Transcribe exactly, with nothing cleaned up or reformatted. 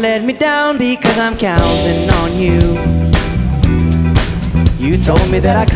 let me down because I'm counting on you. You told me that I